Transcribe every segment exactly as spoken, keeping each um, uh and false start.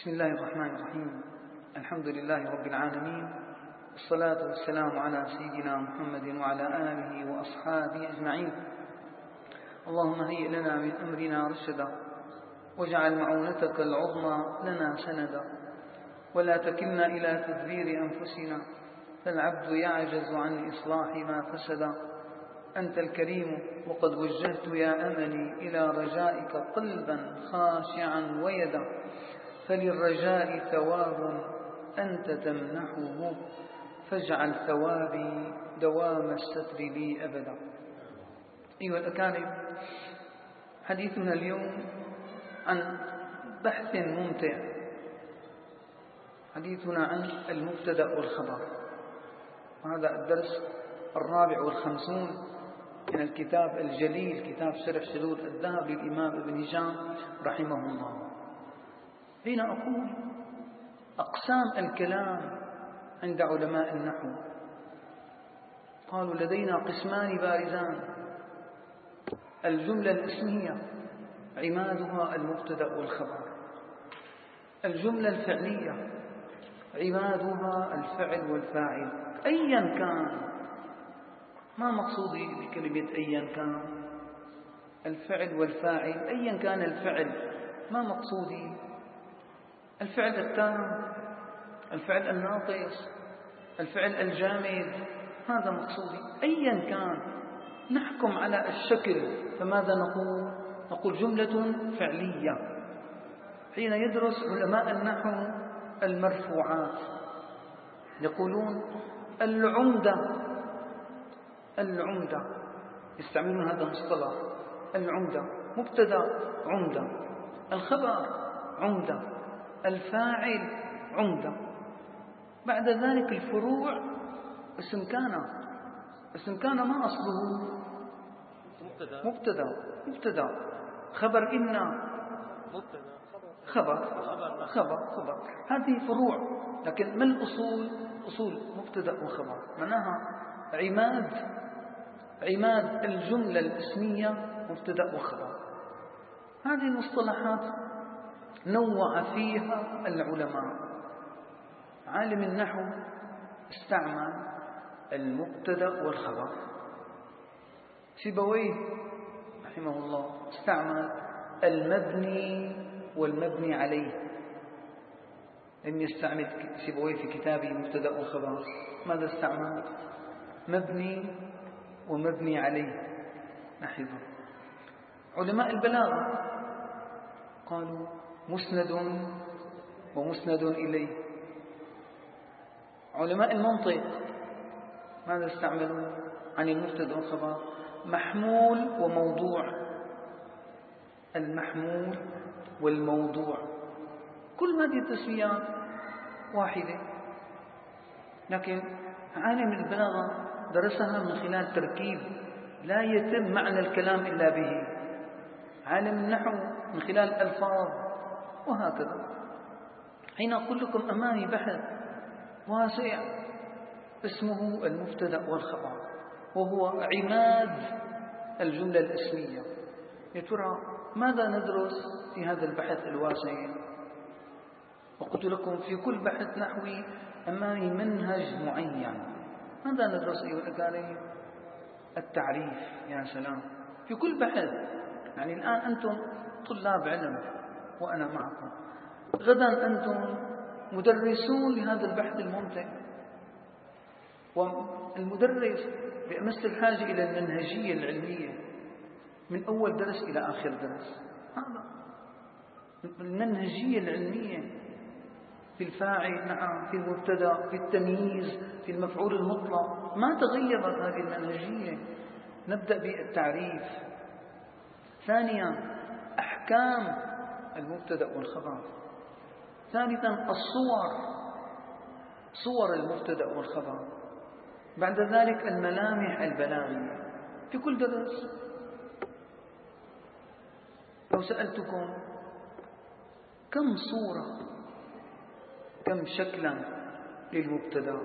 بسم الله الرحمن الرحيم. الحمد لله رب العالمين، والصلاة والسلام على سيدنا محمد وعلى آله وأصحابه أجمعين. اللهم هيئ لنا من أمرنا رشدا، واجعل معونتك العظمى لنا سندا، ولا تكلنا إلى تدبير أنفسنا، فالعبد يعجز عن إصلاح ما فسدا. أنت الكريم وقد وجهت يا أملي إلى رجائك قلبا خاشعا ويدا، فللرجاء ثواب أنت تمنحه، فاجعل ثوابي دوام الستر لي أبدا. أيها الأكارم، حديثنا اليوم عن بحث ممتع، حديثنا عن المبتدأ والخبر، وهذا الدرس الرابع والخمسون من الكتاب الجليل، كتاب شرح شذوذ الذهب للإمام ابن هشام رحمه الله. حين أقول أقسام الكلام عند علماء النحو، قالوا لدينا قسمان بارزان: الجملة الاسمية عمادها المبتدأ والخبر، الجملة الفعلية عمادها الفعل والفاعل أيا كان. ما مقصودي بكلمة أيا كان؟ الفعل والفاعل أيا كان الفعل. ما مقصودي؟ الفعل التام، الفعل الناقص، الفعل الجامد، هذا مقصودي. أيا كان نحكم على الشكل، فماذا نقول؟ نقول جملة فعلية. حين يدرس علماء النحو المرفوعات يقولون العمدة، العمدة يستعملون هذا المصطلح، العمدة مبتدأ عمدة، الخبر عمدة، الفاعل عمدة. بعد ذلك الفروع اسم كان، اسم كان ما أصله؟ مبتدأ، مبتدأ. خبر إن خبر، خبر، خبر. هذه فروع، لكن ما الأصول؟ أصول مبتدأ وخبر، معناها عماد، عماد الجملة الاسمية مبتدأ وخبر. هذه المصطلحات نوع فيها العلماء. عالم النحو استعمل المبتدأ والخبر، سيبويه رحمه الله استعمل المبني والمبني عليه. لم يستعمل سيبويه في كتابه مبتدأ والخبر، ماذا استعمل؟ مبني ومبني عليه. لاحظوا علماء البلاغة قالوا مسند ومسند إليه. علماء المنطق ماذا استعملوا عن المبتدأ والخبر؟ محمول وموضوع، المحمول والموضوع. كل هذه التسميات واحدة، لكن عالم البلاغة درسها من خلال تركيب لا يتم معنى الكلام إلا به، عالم النحو من خلال ألفاظ، وهكذا. حين أقول لكم أمامي بحث واسع اسمه المبتدأ والخبر، وهو عماد الجملة الاسمية، يا ترى ماذا ندرس في هذا البحث الواسع؟ وقلت لكم في كل بحث نحوي أمامي منهج معين. ماذا ندرس أيها الأكارم؟ التعريف. يا سلام، في كل بحث. يعني الآن أنتم طلاب علم وأنا معكم، غدا أنتم مدرسون لهذا البحث الممتع، والمدرس بأمس الحاجة إلى المنهجية العلمية من أول درس إلى آخر درس. هذا المنهجية العلمية في الفاعل، نعم، في المبتدأ، في التمييز، في المفعول المطلق، ما تغيرت هذه المنهجية. نبدأ بالتعريف. ثانيا أحكام المبتدأ والخبر. ثالثا الصور، صور المبتدأ والخبر. بعد ذلك الملامح البلاغية في كل درس. لو سألتكم كم صورة، كم شكلا للمبتدأ؟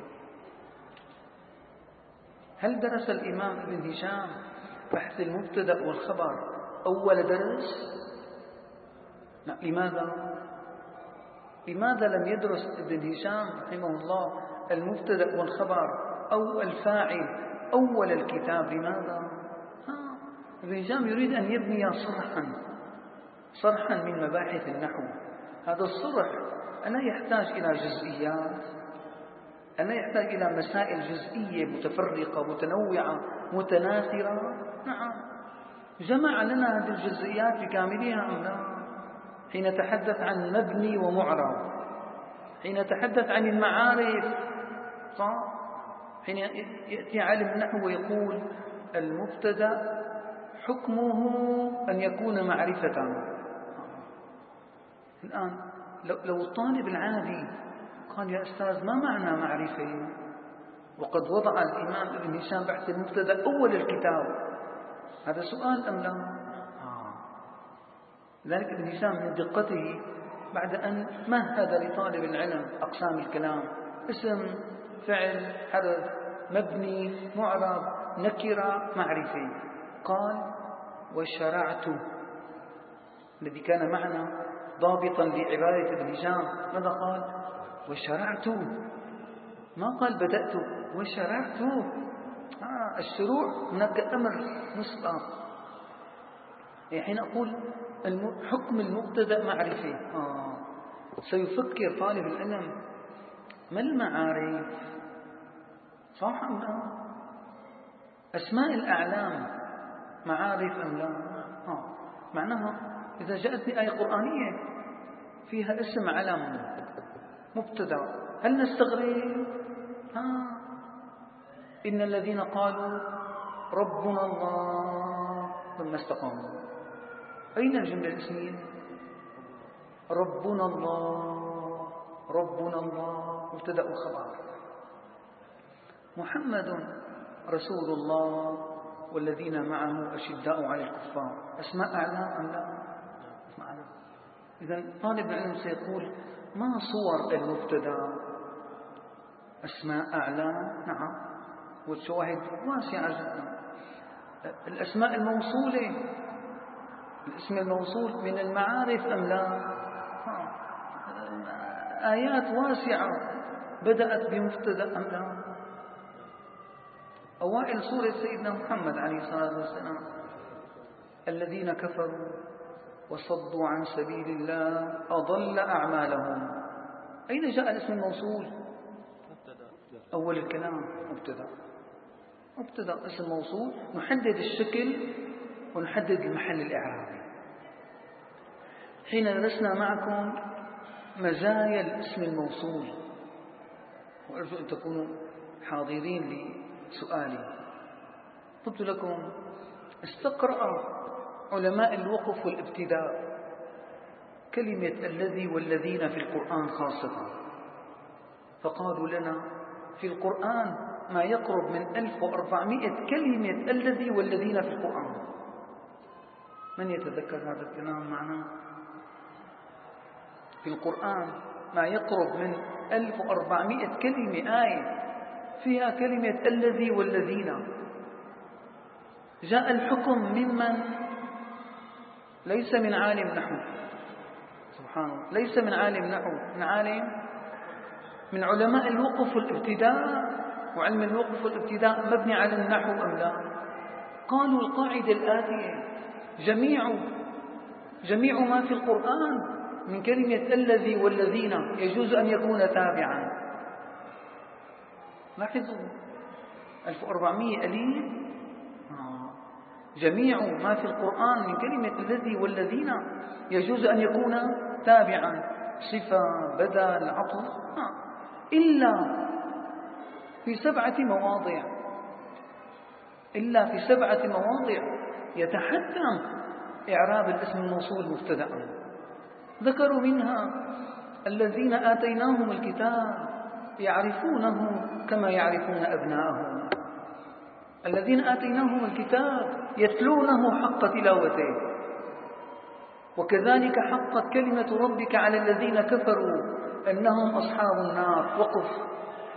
هل درس الإمام ابن هشام بحث المبتدأ والخبر أول درس؟ لا. لماذا؟ لماذا لم يدرس ابن هشام رحمه الله المبتدأ والخبر أو الفاعل أول الكتاب؟ لماذا؟ ها. ابن هشام يريد أن يبني صرحا صرحا من مباحث النحو. هذا الصرح ألا يحتاج إلى جزئيات، ألا يحتاج إلى مسائل جزئية متفرقة متنوعة متناثرة؟ نعم، جمع لنا هذه الجزئيات بكاملها أم لا؟ حين نتحدث عن مبني ومعرب، حين نتحدث عن المعارف، صح؟ حين يأتي عالم النحو ويقول المبتدأ حكمه أن يكون معرفة. الآن لو الطالب العادي قال يا أستاذ ما معنى معرفة؟ وقد وضع الإمام ابن هشام بحث المبتدأ أول الكتاب، هذا سؤال أم لا؟ لذلك ابن هشام من دقته بعد أن مهد لطالب العلم أقسام الكلام، اسم فعل حرف مبني معرب نكرة معرفة، قال وشرعت، الذي كان معنا ضابطا لعبارة ابن هشام ماذا قال؟ وشرعت، ما قال بدأت، وشرعت. آه الشروع هناك أمر مسبق. حين أقول حكم المبتدأ معرفة، آه سيفكر طالب العلم ما المعارف؟ صح أم لا؟ أسماء الأعلام معارف أم لا؟ آه معناها إذا جاءتني آية قرآنية فيها اسم علم مبتدأ هل نستغرب؟ آه إن الذين قالوا ربنا الله ثم استقاموا، أين الجملة الاسمية؟ ربنا الله، ربنا الله مبتدأ وخبر. محمد رسول الله والذين معه أشداء على الكفار، أسماء أعلام أم لا؟ أسماء أعلام. إذن طالب العلم سيقول ما صور المبتدأ؟ أسماء أعلام، نعم، والشواهد واسعة جدا. الأسماء الموصولة، الاسم الموصول من المعارف أم لا؟ آيات واسعة بدأت بمبتدأ أم لا؟ أوائل سورة سيدنا محمد عليه الصلاة والسلام الذين كفروا وصدوا عن سبيل الله أضل أعمالهم، أين جاء الاسم الموصول؟ أول الكلام مبتدأ، مبتدأ اسم موصول، نحدد الشكل ونحدد المحل الإعرابي. حين درسنا معكم مزايا الاسم الموصول، وأرجو أن تكونوا حاضرين لسؤالي، قلت لكم استقرأ علماء الوقف والابتداء كلمة الذي والذين في القرآن خاصة، فقالوا لنا في القرآن ما يقرب من ألف وأربعمائة كلمة الذي والذين في القرآن. من يتذكر هذا الكلام معنا؟ في القرآن ما يقرب من ألف وأربعمائة كلمة، آية فيها كلمة الذي والذين. جاء الحكم ممن؟ ليس من عالم نحو، سبحان الله، ليس من عالم نحو، من عالم من علماء الوقف والابتداء. وعلم الوقف والابتداء مبني على النحو أم لا؟ قالوا القاعدة الآتية جميع جميع ما في القرآن من كلمة الذي والذين يجوز أن يكون تابعا. لاحظوا ألف وأربعمائة أليف، جميع ما في القرآن من كلمة الذي والذين يجوز أن يكون تابعا، صفة بدل عطف، إلا في سبعة مواضع، إلا في سبعة مواضع يتحتم إعراب الاسم الموصول مبتدأ. ذكروا منها الذين آتيناهم الكتاب يعرفونه كما يعرفون أبناءهم، الذين آتيناهم الكتاب يتلونه حق تلاوته، وكذلك حقت كلمة ربك على الذين كفروا أنهم أصحاب النار. وقف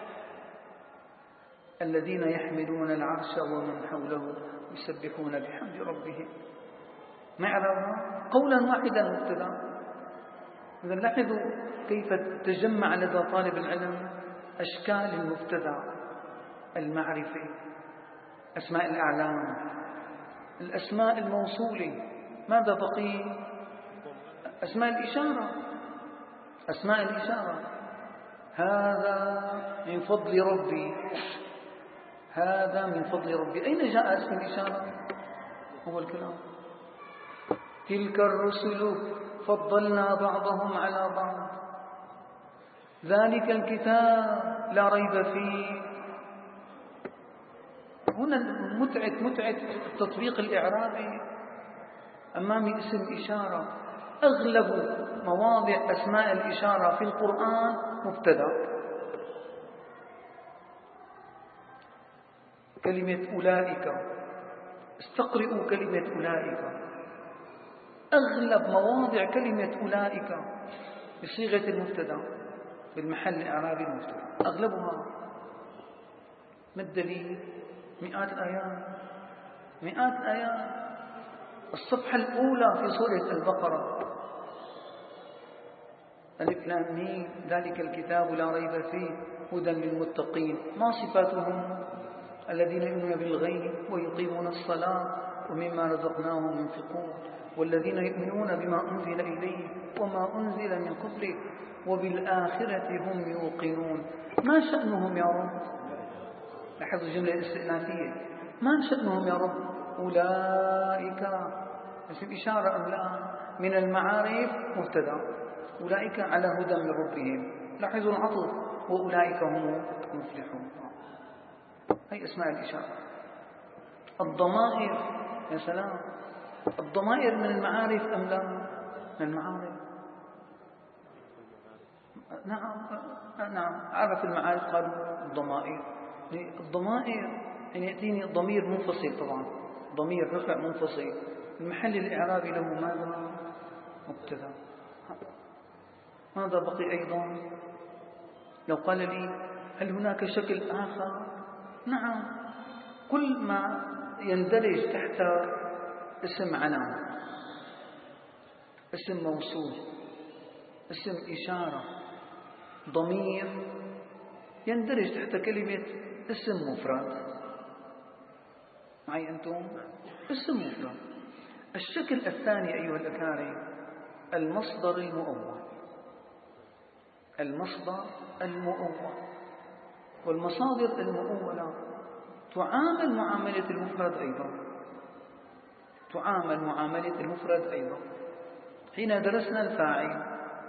الذين يحملون العرش ومن حوله يسبحون بحمد ربهم، معرفة قولا واحدا مبتدأ. إذا لاحظوا كيف تجمع لدى طالب العلم أشكال المبتدأ: المعرفة، أسماء الأعلام، الأسماء الموصولة. ماذا بقي؟ أسماء الإشارة. أسماء الإشارة: هذا من فضل ربي، هذا من فضل ربي. أين جاء اسم الإشارة؟ هو الكلام. تلك الرسل فضلنا بعضهم على بعض، ذلك الكتاب لا ريب فيه. هنا متعة متعة التطبيق الإعرابي أمام اسم إشارة. أغلب مواضع أسماء الإشارة في القرآن مبتدأ. كلمة أولئك، استقرئوا كلمة أولئك. أغلب مواضع كلمة أولئك بصيغة المبتدأ بالمحل الإعرابي المبتدأ، أغلبها. ما الدليل؟ مئات الآيات، مئات الآيات. الصفحة الأولى في سورة البقرة: ألف لام ميم ذلك الكتاب لا ريب فيه هدى للمتقين. ما صفاتهم؟ الذين يؤمنون بالغيب ويقيمون الصلاة ومما رزقناهم ينفقون، والذين يؤمنون بما أنزل إليه وما أنزل من قبله وبالآخرة هم يوقنون. ما شأنهم يا رب؟ لاحظوا الجملة الاستئنافية: ما شأنهم يا رب؟ أولئك. اسم إشارة أم لا؟ من المعارف مبتدأ. أولئك على هدى من ربهم. لاحظوا العطف: وأولئك هم المفلحون. هي أسماء الإشارة. الضمائر، يا سلام، الضمائر من المعارف أم لا؟ من المعارف. نعم نعم، عرف المعارف قالوا الضمائر. الضمائر يعني يأتيني ضمير منفصل، طبعا ضمير رفع منفصل، المحل الإعرابي له ماذا؟ مبتدأ. ماذا بقي أيضا؟ لو قال لي هل هناك شكل آخر؟ نعم، كل ما يندرج تحت اسم علم، اسم موصول، اسم إشارة، ضمير، يندرج تحت كلمة اسم مفرد. معي أنتم؟ اسم مفرد. الشكل الثاني أيها الأكارم: المصدر المؤول. المصدر المؤول. والمصادر المؤولة تعامل معاملة المفرد أيضا، تعامل معاملة المفرد أيضا. حين درسنا الفاعل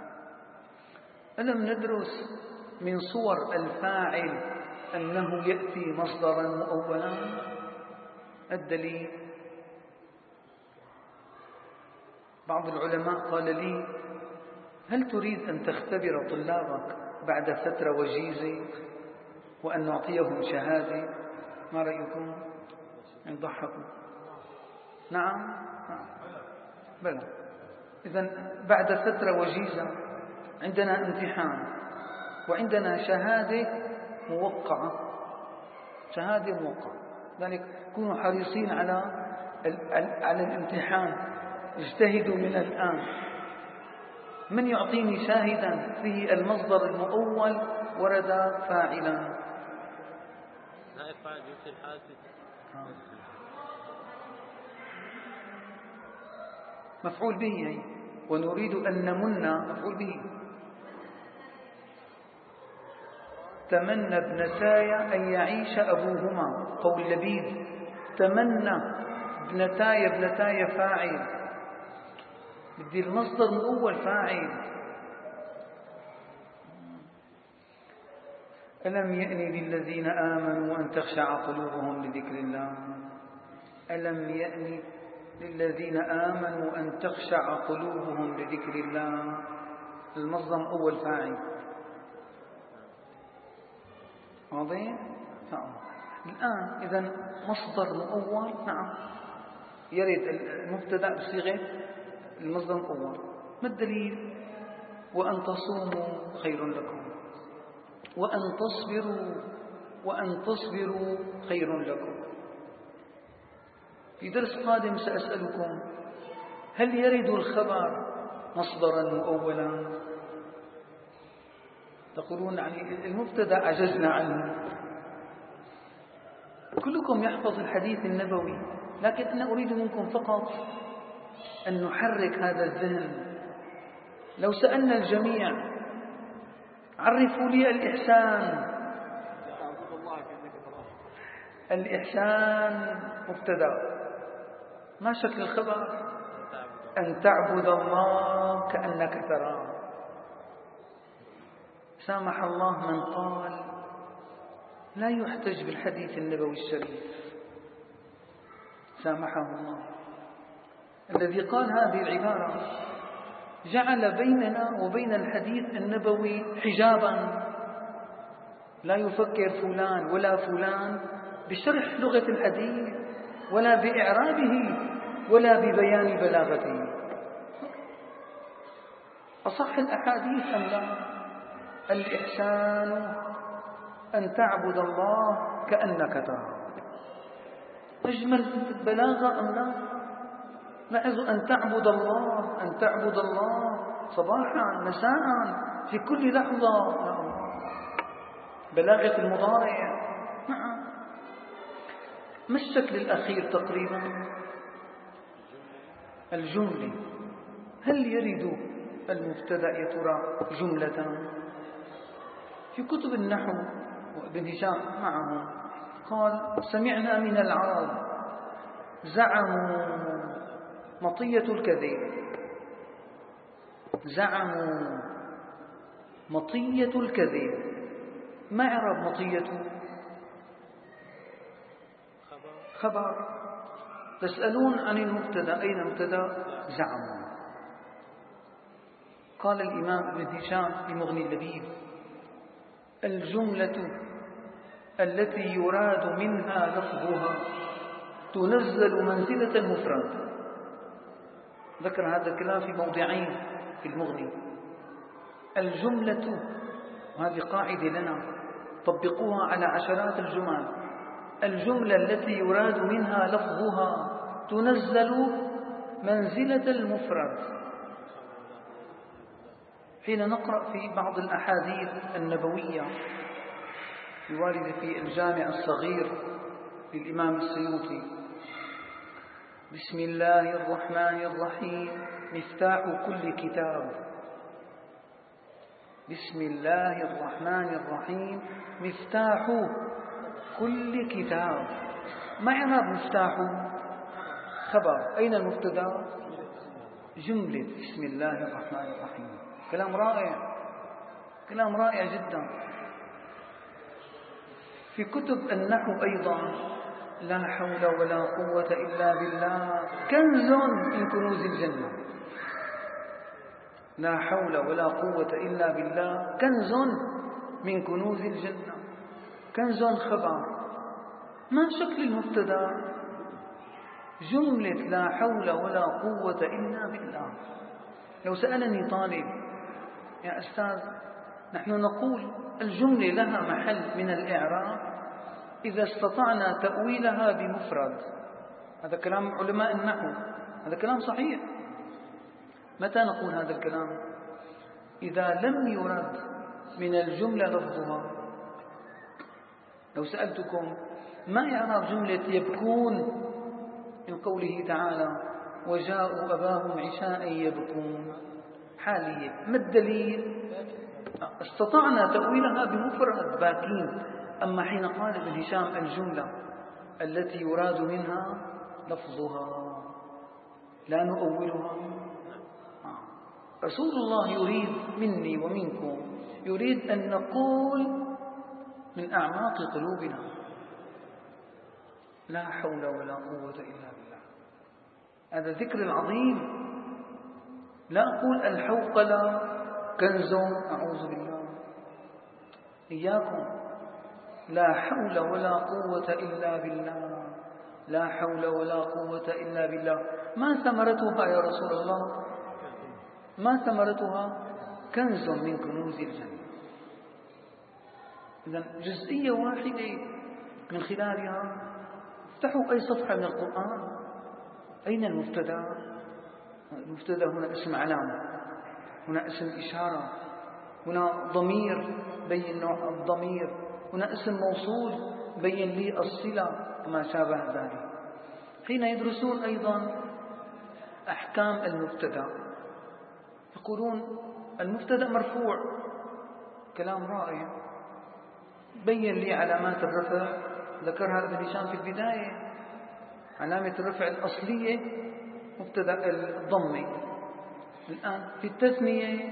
ألم ندرس من صور الفاعل أنه يأتي مصدرا مؤولا؟ الدليل: بعض العلماء قال لي هل تريد أن تختبر طلابك بعد فترة وجيزة وأن نعطيهم شهادة؟ ما رأيكم؟ يضحكوا. نعم بلى. إذن بعد فترة وجيزة عندنا امتحان وعندنا شهادة موقعة، شهادة موقعة. ذلك كونوا حريصين على على الامتحان، اجتهدوا من الآن. من يعطيني شاهدا فيه المصدر المؤول ورد فاعلا؟ نائب فاعل يمثل حاسب. مفعول به. ونريد أن نمن مفعول به. تمنى ابنتاي أن يعيش أبوهما، قول لبيد. تمنى ابنتاي، ابنتاي فاعل، بدي المصدر الأول فاعل. ألم يأن للذين آمنوا أن تخشع قلوبهم لذكر الله؟ ألم يأن للذين آمنوا أن تخشع قلوبهم لذكر الله؟ المصدر الأول فاعل. واضح؟ نعم. الآن إذا مصدر مؤول، نعم، يرد المبتدأ بصيغة المصدر الأول. ما الدليل؟ وأن تصوموا خير لكم، وأن تصبروا، وأن تصبروا خير لكم. في درس قادم سأسألكم هل يرد الخبر مصدرا مؤولا؟ تقولون يعني المبتدأ عجزنا عنه. كلكم يحفظ الحديث النبوي، لكن أنا أريد منكم فقط أن نحرك هذا الذهن. لو سألنا الجميع عرفوا لي الإحسان، الإحسان مبتدأ، ما شكل الخبر؟ أن تعبد الله كأنك تراه. سامح الله من قال لا يحتج بالحديث النبوي الشريف، سامحه الله. الذي قال هذه العبارة جعل بيننا وبين الحديث النبوي حجابا، لا يفكر فلان ولا فلان بشرح لغة الحديث ولا بإعرابه ولا ببيان بلاغته. أصح الأحاديث أم لا؟ الإحسان أن تعبد الله كأنك تراه. أجمل بلاغة أم لا؟ لاحظوا أن تعبد الله، أن تعبد الله صباحا مساء في كل لحظة. بلاغة المضارع. نعم. ما الشكل الأخير تقريبا؟ الجملة. هل يرد المبتدأ يا ترى جملة؟ في كتب النحو وابن هشام معه قال سمعنا من العرب زعموا مطية الكذب، زعموا مطية الكذب. ما إعراب مطية؟ خبر. تسألون عن المبتدأ، أين المبتدأ؟ زعموا. قال الإمام ابن هشام في مغني اللبيب الجملة التي يراد منها لفظها تنزل منزلة المفرد. ذكر هذا الكلام في موضعين في المغني. الجملة، وهذه قاعدة لنا طبقوها على عشرات الجمل، الجملة التي يراد منها لفظها تنزل منزلة المفرد. حين نقرأ في بعض الأحاديث النبوية الواردة في الجامع الصغير للإمام السيوطي بسم الله الرحمن الرحيم مفتاح كل كتاب، بسم الله الرحمن الرحيم مفتاح كل كتاب. ما إعراب مفتاح؟ خبر. أين المبتدأ؟ جملة بسم الله الرحمن الرحيم. كلام رائع، كلام رائع جدا. في كتب النحو أيضا لا حول ولا قوة إلا بالله كنز من كنوز الجنة. لا حول ولا قوة إلا بالله كنز من كنوز الجنة. كنز خبر. ما شكل المبتدأ؟ جملة لا حول ولا قوة إلا بالله. لو سألني طالب يا أستاذ نحن نقول الجملة لها محل من الإعراب إذا استطعنا تأويلها بمفرد. هذا كلام علماء النحو، هذا كلام صحيح. متى نقول هذا الكلام؟ إذا لم يرد من الجملة لفظها. لو سألتكم ما إعراب جملة يبكون من قوله تعالى وجاءوا أباهم عشاء يبكون، حالية، ما الدليل؟ استطعنا تأويلها بمفرد باكين. أما حين قال ابن هشام الجملة التي يراد منها لفظها لا نؤولها. رسول الله يريد مني ومنكم، يريد أن نقول من أعماق قلوبنا لا حول ولا قوة إلا بالله. هذا ذكر العظيم. لا أقول الحوقلة كنز، أعوذ بالله، إياكم. لا حول ولا قوة إلا بالله، لا حول ولا قوة إلا بالله. ما ثمرتها يا رسول الله؟ ما ثمرتها؟ كنز من كنوز الجنة. إذن جزئية واحدة من خلالها افتحوا أي صفحة من القرآن. أين المبتدأ؟ المبتدأ هنا اسم علامة، هنا اسم إشارة، هنا ضمير بين نوع الضمير، هنا اسم موصول بين لي الصلة وما شابه ذلك. حين يدرسون أيضا أحكام المبتدأ يقولون المبتدأ مرفوع، كلام رائع، بين لي علامات الرفع، ذكرها ابن هشام في البداية. علامة الرفع الأصلية مبتدأ الضمة، الآن في التثنية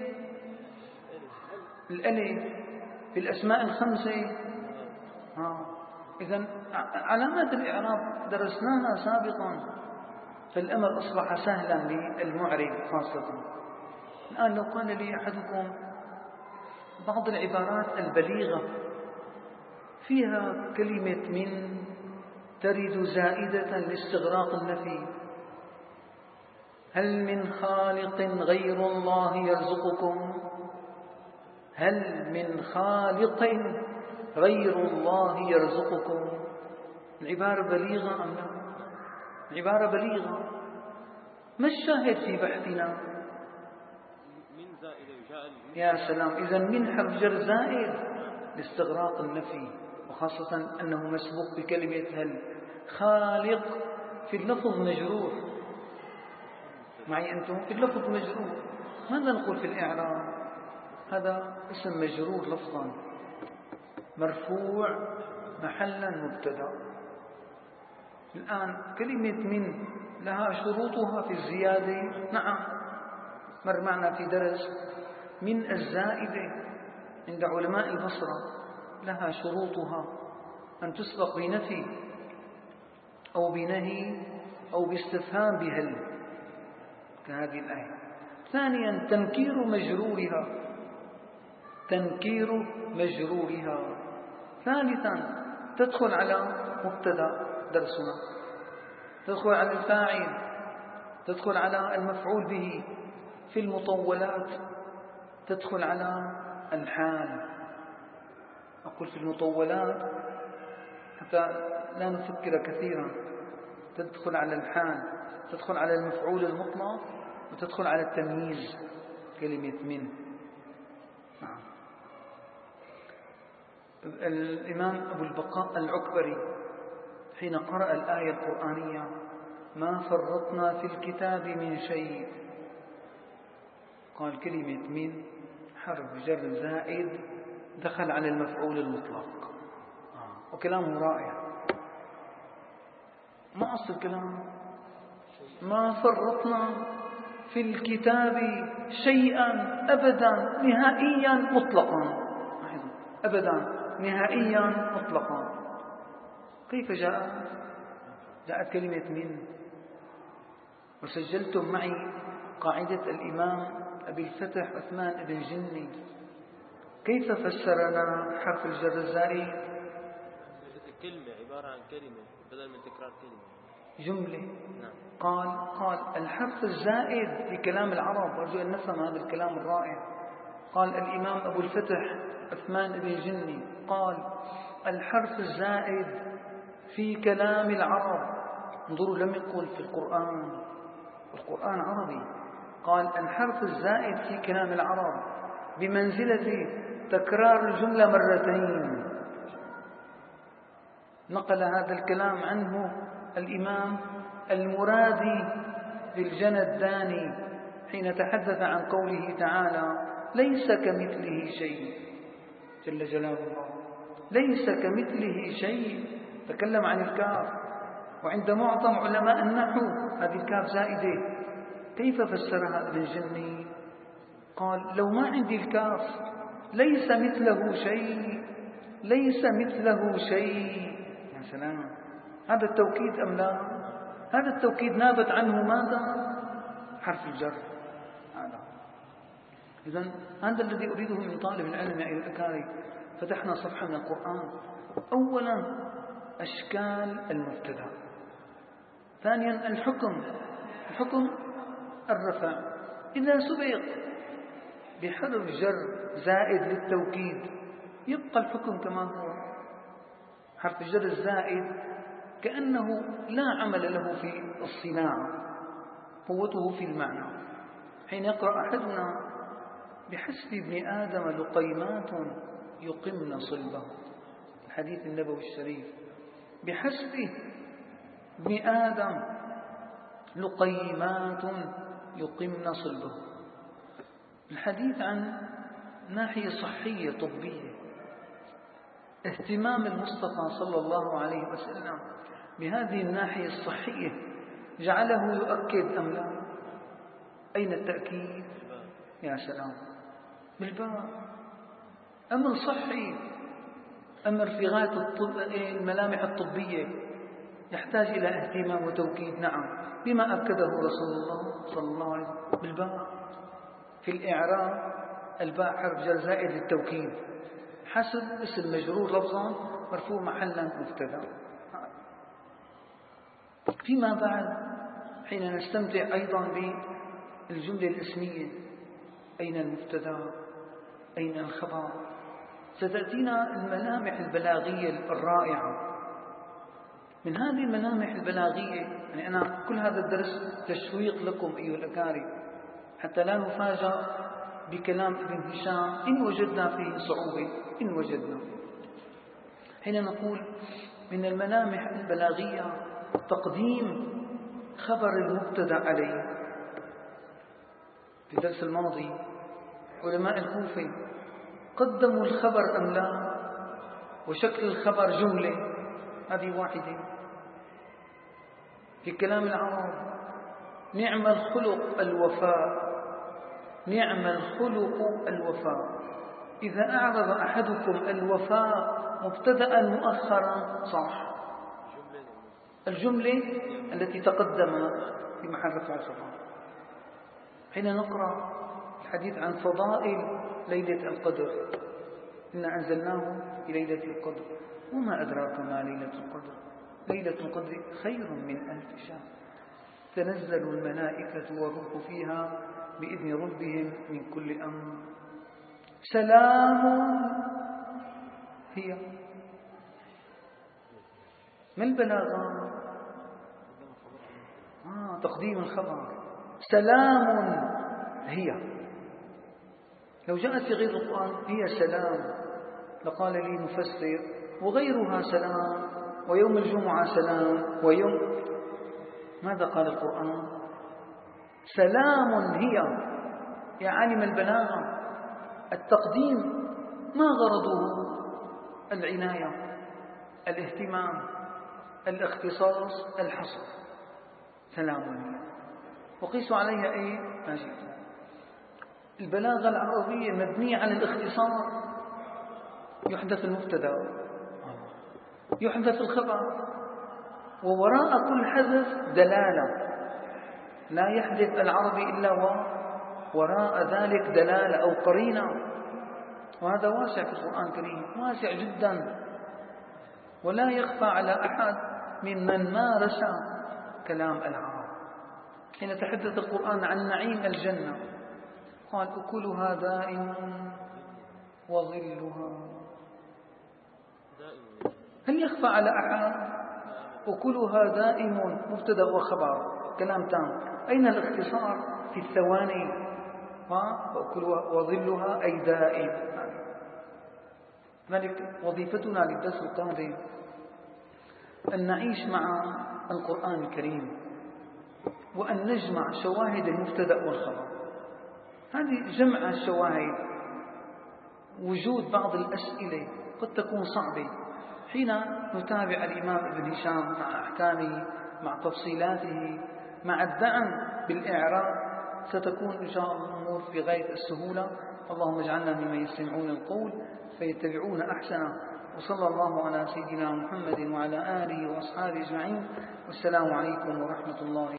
الألف، في الأسماء الخمسة. آه. إذن علامات الإعراب درسناها سابقا، فالأمر أصبح سهلا للمعرب خاصة. الآن لو قال لي أحدكم بعض العبارات البليغة فيها كلمة من ترد زائدة لاستغراق النفي، هل من خالق غير الله يرزقكم؟ هل من خالق غير الله يرزقكم؟ العبارة بليغة أم لا؟ العبارة بليغة. ما الشاهد في بحثنا؟ من زائدة وجاء يا سلام، إذن من حرف جر زائد لاستغراق النفي، وخاصة أنه مسبوق بكلمة هل. خالق في اللفظ مجرور، معي أنتم؟ في اللفظ مجرور. ماذا نقول في الإعراب؟ هذا اسم مجرور لفظا مرفوع محلا مبتدأ. الآن كلمة من لها شروطها في الزيادة، نعم، مر معنا في درس من الزائدة عند علماء البصرة لها شروطها، أن تسبق بنفي أو بنهي أو باستفهام بهل كهذه الآية. ثانيا تنكير مجرورها، تنكير مجرورها. ثالثا تدخل على مبتدأ درسنا، تدخل على الفاعل، تدخل على المفعول به، في المطولات تدخل على الحال. أقول في المطولات حتى لا نفكر كثيرا، تدخل على الحال، تدخل على المفعول المطلق، وتدخل على التمييز كلمة من. الإمام أبو البقاء العكبري حين قرأ الآية القرآنية ما فرطنا في الكتاب من شيء، قال كلمة من حرف جر زائد دخل على المفعول المطلق، وكلامه رائع. ما أصل كلامه؟ ما فرطنا في الكتاب شيئا أبدا نهائيا مطلقا، أبدا نهائيا مطلقا. كيف جاء؟ جاءت كلمة من. وسجلتم معي قاعدة الإمام أبي الفتح عثمان بن جني، كيف فسرنا حرف الجر الزائد؟ كلمة عبارة عن كلمة بدل من تكرار كلمة، جملة. نعم. قال قال الحرف الزائد في كلام العرب، أرجو أن نفهم هذا الكلام الرائع. قال الإمام أبو الفتح عثمان بن جني قال الحرف الزائد في كلام العرب، انظروا لم يقل في القرآن، القرآن عربي، قال الحرف الزائد في كلام العرب بمنزلة تكرار الجملة مرتين. نقل هذا الكلام عنه الإمام المرادي بالجنى الداني حين تحدث عن قوله تعالى ليس كمثله شيء، جل جلاله الله، ليس كمثله شيء، تكلم عن الكاف. وعند معظم علماء النحو هذه الكاف زائدة. كيف فسرها ابن جني؟ قال لو ما عندي الكاف ليس مثله شيء، ليس مثله شيء. يا سلام، هذا التوكيد أم لا؟ هذا التوكيد نابت عنه ماذا؟ حرف الجر. هذا إذن هذا الذي أريده من طالب العلم يا أيها الأكارم. فتحنا صفحة من القرآن. أولا أشكال المبتدأ، ثانيا الحكم، الحكم الرفع إذا سبق بحرف جر زائد للتوكيد يبقى الحكم كما هو. حرف الجر الزائد كأنه لا عمل له في الصناعة، قوته في المعنى. حين يقرأ أحدنا بحسب ابن آدم لقيمات يقمن صلبه. الحديث النبوي الشريف: بحسب ابن آدم لقيمات يقمن صلبه. الحديث عن ناحية صحية طبية، اهتمام المصطفى صلى الله عليه وسلم بهذه الناحية الصحية جعله يؤكد أم لا؟ أين التأكيد؟ يا سلام، بالباب. أمر صحي، أمر في غاية الطب، الملامح الطبية يحتاج إلى اهتمام وتوكيد. نعم، بما أكده رسول الله صلى الله عليه وسلم بالباء. في الإعراب الباء حرف جر زائد للتوكيد، حسب اسم مجرور لفظا مرفوع محلا مبتدا. فيما بعد حين نستمتع أيضا بالجملة الاسمية، أين المبتدا؟ أين الخبر؟ ستأتينا الملامح البلاغية الرائعة. من هذه الملامح البلاغية، يعني أنا كل هذا الدرس تشويق لكم أيها الأكارم، حتى لا نفاجأ بكلام ابن هشام إن وجدنا فيه صعوبة. إن وجدنا، حين نقول من الملامح البلاغية تقديم خبر المبتدأ عليه. في الدرس الماضي علماء الكوفة قدموا الخبر أم لا، وشكل الخبر جملة، هذه واحدة. في كلام العرب: نعم الخلق الوفاء، نعم الخلق الوفاء. إذا أعرض أحدكم الوفاء مبتدأ مؤخرا صح، الجملة التي تقدم في محل رفع خبر. حين نقرأ الحديث عن فضائل ليلة القدر: إنا أنزلناه في ليلة القدر، وما أدراك ما ليلة القدر، ليلة القدر خير من ألف شهر، تنزل الملائكة والروح فيها بإذن ربهم من كل أمر، سلام هي. ما البلاغة؟ آه تقديم الخبر، سلام هي. لو جاءت في غير القرآن هي سلام لقال لي مفسر وغيرها سلام، ويوم الجمعة سلام، ويوم ماذا قال القرآن؟ سلام هي. يا عالم البلاغة، التقديم ما غرضه العناية، الاهتمام، الاختصاص، الحصر. سلام هي. وقيسوا عليها أي ما شئتم. البلاغة العربية مبنية على الاختصار. يحدث المبتدأ، يحدث الخبر، ووراء كل حدث دلالة. لا يحدث العربي إلا وراء ذلك دلالة أو قرينة، وهذا واسع في القرآن الكريم، واسع جدا، ولا يخفى على أحد ممن مارس كلام العرب. حين تحدث القرآن عن نعيم الجنة قال: أكلها دائم وظلها. هل يخفى على أحد؟ أكلها دائم مبتدأ وخبر، كلام تام. أين الاختصار؟ في الثواني. وأكلها وظلها أي دائم. ذلك وظيفتنا للدرس القادم أن نعيش مع القرآن الكريم، وأن نجمع شواهد المبتدأ والخبر. هذه جمع الشواهد، وجود بعض الأسئلة قد تكون صعبة حين نتابع الإمام ابن هشام مع أحكامه، مع تفصيلاته، مع الدعم بالإعراب، ستكون إن شاء الله الأمور في غاية السهولة. اللهم اجعلنا ممن يستمعون القول فيتبعون أحسنه، وصلى الله على سيدنا محمد وعلى آله وأصحابه أجمعين، والسلام عليكم ورحمة الله.